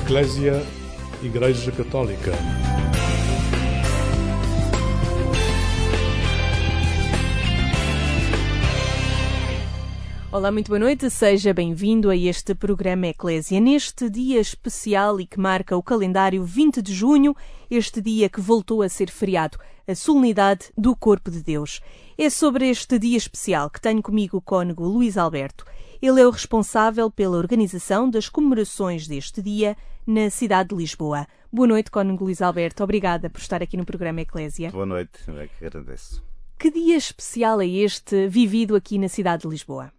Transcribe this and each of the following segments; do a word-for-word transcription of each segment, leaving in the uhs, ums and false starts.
Eclésia, Igreja Católica. Olá, muito boa noite, seja bem-vindo a este programa Eclésia. Neste dia especial e que marca o calendário vinte de junho, este dia que voltou a ser feriado, a solenidade do Corpo de Deus. É sobre este dia especial que tenho comigo o cônego Luís Alberto. Ele é o responsável pela organização das comemorações deste dia na cidade de Lisboa. Boa noite, cônego Luís Alberto. Obrigada por estar aqui no programa Eclésia. Boa noite, eu é que agradeço. Que dia especial é este vivido aqui na cidade de Lisboa?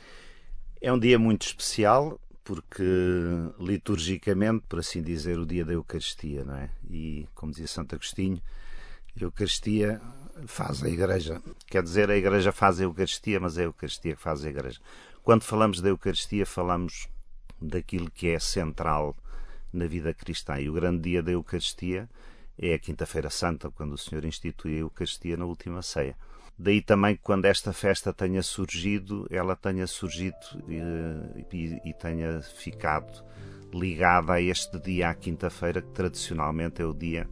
É um dia muito especial porque, liturgicamente, por assim dizer, o dia da Eucaristia, não é? E, como dizia Santo Agostinho, a Eucaristia faz a Igreja. Quer dizer, a Igreja faz a Eucaristia, mas é a Eucaristia que faz a Igreja. Quando falamos da Eucaristia, falamos daquilo que é central na vida cristã. E o grande dia da Eucaristia é a Quinta-feira Santa, quando o Senhor institui a Eucaristia na última ceia. Daí também que quando esta festa tenha surgido, ela tenha surgido e, e, e tenha ficado ligada a este dia, à quinta-feira, que tradicionalmente é o dia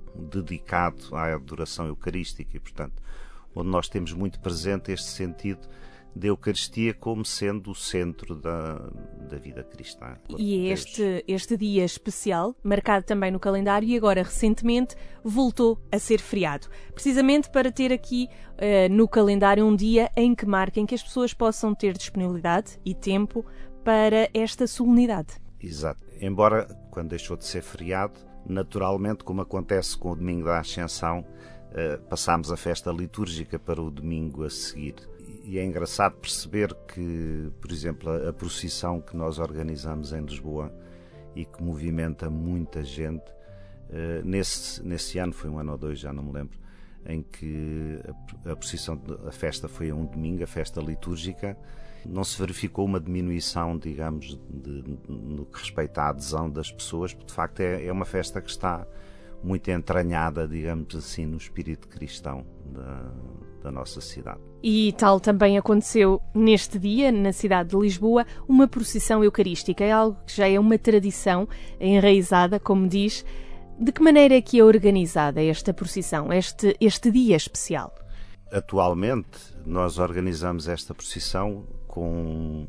dedicado à adoração eucarística e, portanto, onde nós temos muito presente este sentido da Eucaristia como sendo o centro da, da vida cristã. E é este, este dia especial, marcado também no calendário e agora recentemente voltou a ser feriado. Precisamente para ter aqui uh, no calendário um dia em que marca, em que as pessoas possam ter disponibilidade e tempo para esta solenidade. Exato. Embora, quando deixou de ser feriado, naturalmente, como acontece com o domingo da Ascensão, uh, passámos a festa litúrgica para o domingo a seguir. E é engraçado perceber que, por exemplo, a, a procissão que nós organizamos em Lisboa e que movimenta muita gente, uh, nesse, nesse ano, foi um ano ou dois, já não me lembro, em que a, a procissão, a festa foi a um domingo, a festa litúrgica, não se verificou uma diminuição, digamos, de, de, no que respeita à adesão das pessoas, porque de facto é, é uma festa que está muito entranhada, digamos assim, no espírito cristão da, da nossa cidade. E tal também aconteceu neste dia, na cidade de Lisboa, uma procissão eucarística. É algo que já é uma tradição enraizada, como diz. De que maneira é que é organizada esta procissão, este, este dia especial? Atualmente, nós organizamos esta procissão com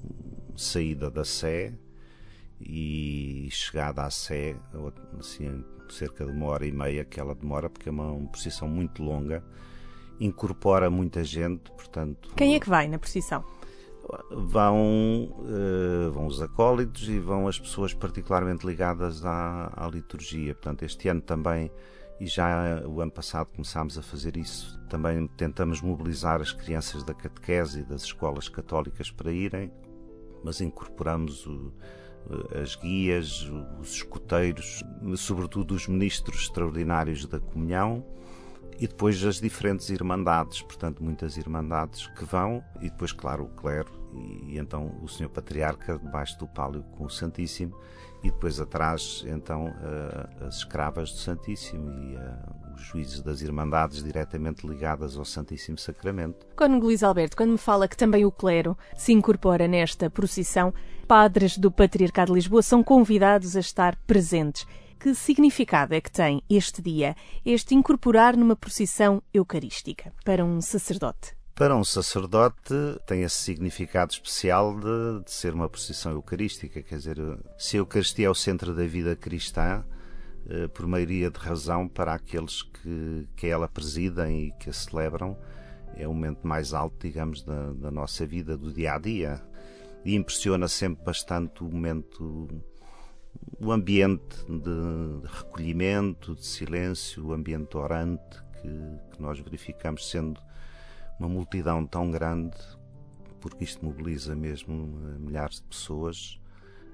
saída da Sé e chegada à Sé, assim, cerca de uma hora e meia que ela demora, porque é uma, uma procissão muito longa, incorpora muita gente, portanto... Quem é que vai na procissão? Vão, uh, vão os acólitos e vão as pessoas particularmente ligadas à, à liturgia. Portanto, este ano também, e já o ano passado começámos a fazer isso, também tentamos mobilizar as crianças da catequese e das escolas católicas para irem, mas incorporamos o as guias, os escuteiros, sobretudo os ministros extraordinários da comunhão e depois as diferentes irmandades, portanto muitas irmandades que vão e depois, claro, o clero e, e então o senhor Patriarca debaixo do pálio com o Santíssimo e depois atrás então uh, as escravas do Santíssimo e uh, os juízes das irmandades diretamente ligadas ao Santíssimo Sacramento. Cônego Luís Alberto, quando me fala que também o clero se incorpora nesta procissão, padres do Patriarcado de Lisboa são convidados a estar presentes. Que significado é que tem este dia, este incorporar numa procissão eucarística para um sacerdote? Para um sacerdote tem esse significado especial de, de ser uma procissão eucarística, quer dizer, se a Eucaristia é o centro da vida cristã, eh, por maioria de razão para aqueles que, que ela presidem e que a celebram, é o momento mais alto, digamos, da, da nossa vida, do dia-a-dia. E impressiona sempre bastante o momento, o ambiente de recolhimento, de silêncio, o ambiente orante que, que nós verificamos sendo uma multidão tão grande, porque isto mobiliza mesmo milhares de pessoas.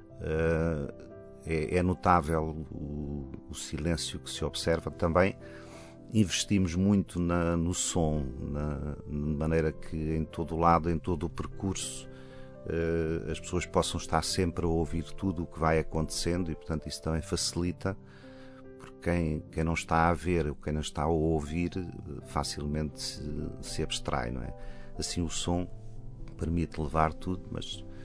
É, é notável o, o silêncio que se observa. Também investimos muito na, no som, na, de maneira que em todo o lado, em todo o percurso, as pessoas possam estar sempre a ouvir tudo o que vai acontecendo e, portanto, isso também facilita, porque quem, quem não está a ver ou quem não está a ouvir facilmente se, se abstrai, não é? Assim o som permite levar tudo, mas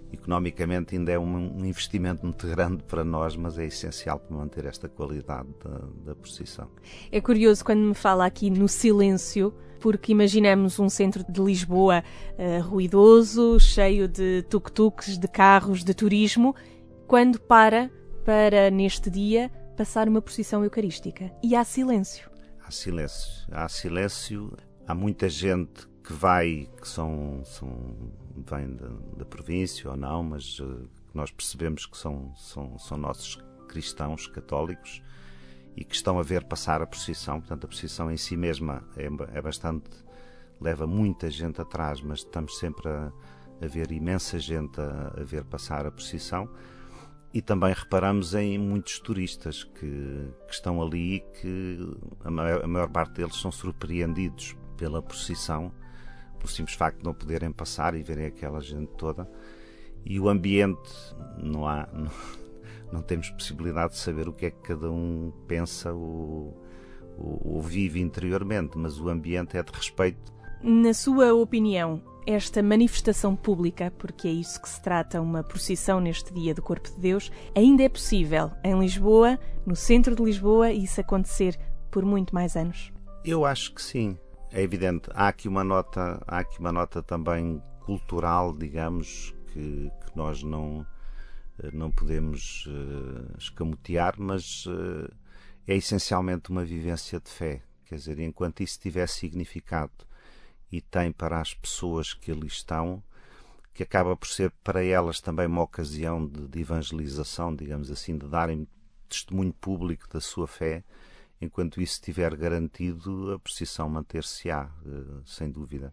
economicamente ainda é um, um investimento muito grande para nós, mas é essencial para manter esta qualidade da, da procissão. É curioso quando me fala aqui no silêncio, porque imaginamos um centro de Lisboa uh, ruidoso, cheio de tuk-tuks, de carros, de turismo, quando para, para neste dia, passar uma procissão eucarística. E há silêncio. Há silêncio. Há silêncio. Há muita gente que vai, que são, são vem da, da província ou não, mas uh, nós percebemos que são, são, são nossos cristãos católicos e que estão a ver passar a procissão. Portanto, a procissão em si mesma é, é bastante, leva muita gente atrás, mas estamos sempre a, a ver imensa gente a, a ver passar a procissão. E também reparamos em muitos turistas que, que estão ali e que a maior, a maior parte deles são surpreendidos pela procissão, pelo simples facto de não poderem passar e verem aquela gente toda. E o ambiente, não há, não, não temos possibilidade de saber o que é que cada um pensa ou, ou, ou vive interiormente, mas o ambiente é de respeito. Na sua opinião, esta manifestação pública, porque é isso que se trata, uma procissão neste dia do Corpo de Deus, ainda é possível em Lisboa, no centro de Lisboa, isso acontecer por muito mais anos? Eu acho que sim. É evidente, há aqui uma nota, há aqui uma nota também cultural, digamos, que, que nós não, não podemos uh, escamotear, mas uh, é essencialmente uma vivência de fé. Quer dizer, enquanto isso tiver significado e tem para as pessoas que ali estão, que acaba por ser para elas também uma ocasião de, de evangelização, digamos assim, de darem testemunho público da sua fé. Enquanto isso estiver garantido, a procissão manter-se-á, sem dúvida.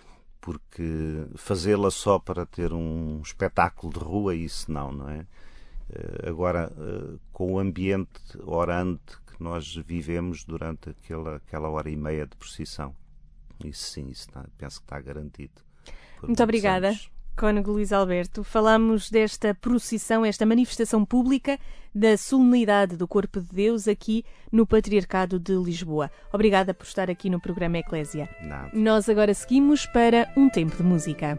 Porque fazê-la só para ter um espetáculo de rua, isso não, não é? Agora, com o ambiente orante que nós vivemos durante aquela, aquela hora e meia de procissão, isso sim, isso está, penso que está garantido. Muito obrigada, anos. Cônego Luís Alberto. Falámos desta procissão, esta manifestação pública da solenidade do Corpo de Deus aqui no Patriarcado de Lisboa. Obrigada por estar aqui no programa Eclésia. Nada. Nós agora seguimos para um tempo de música.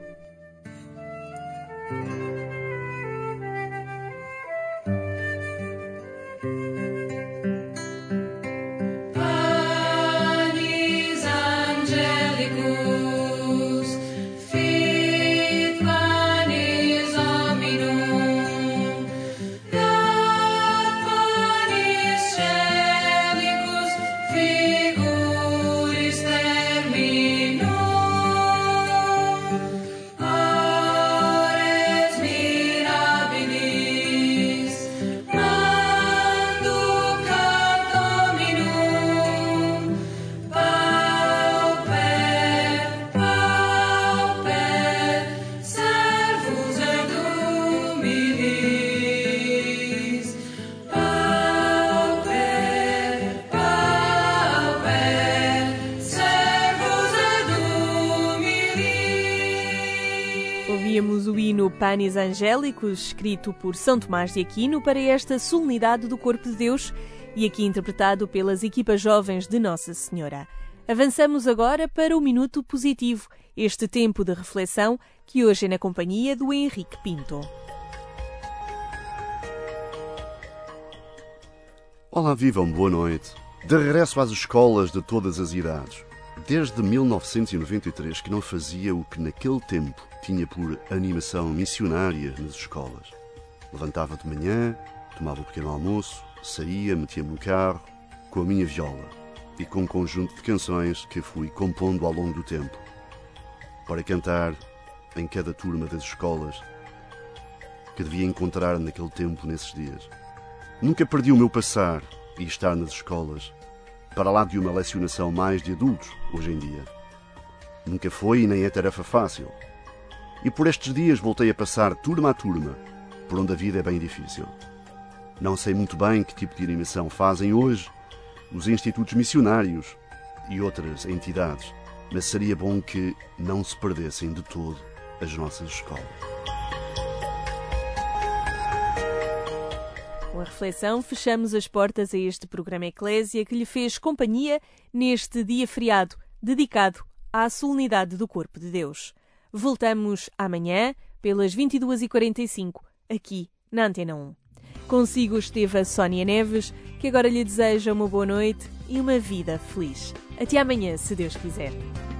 Ouvíamos o hino Panis Angélicos, escrito por São Tomás de Aquino, para esta solenidade do Corpo de Deus e aqui interpretado pelas equipas jovens de Nossa Senhora. Avançamos agora para o Minuto Positivo, este tempo de reflexão que hoje é na companhia do Henrique Pinto. Olá, vivam, boa noite. De regresso às escolas de todas as idades. Desde mil novecentos e noventa e três que não fazia o que naquele tempo tinha por animação missionária nas escolas. Levantava de manhã, tomava o pequeno almoço, saía, metia-me no carro, com a minha viola e com um conjunto de canções que fui compondo ao longo do tempo, para cantar em cada turma das escolas que devia encontrar naquele tempo, nesses dias. Nunca perdi o meu passar e estar nas escolas, para lá de uma lecionação mais de adultos, hoje em dia. Nunca foi e nem é tarefa fácil. E por estes dias voltei a passar turma a turma, por onde a vida é bem difícil. Não sei muito bem que tipo de animação fazem hoje os institutos missionários e outras entidades, mas seria bom que não se perdessem de todo as nossas escolas. Com a reflexão, fechamos as portas a este programa Eclésia que lhe fez companhia neste dia feriado, dedicado à solenidade do Corpo de Deus. Voltamos amanhã pelas vinte e duas e quarenta e cinco, aqui na Antena um. Consigo esteve a Sónia Neves, que agora lhe deseja uma boa noite e uma vida feliz. Até amanhã, se Deus quiser.